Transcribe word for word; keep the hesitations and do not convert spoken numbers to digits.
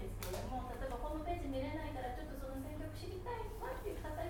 ですけれども、例えばホームページ見れないからちょっとその選曲知りたいわっていう方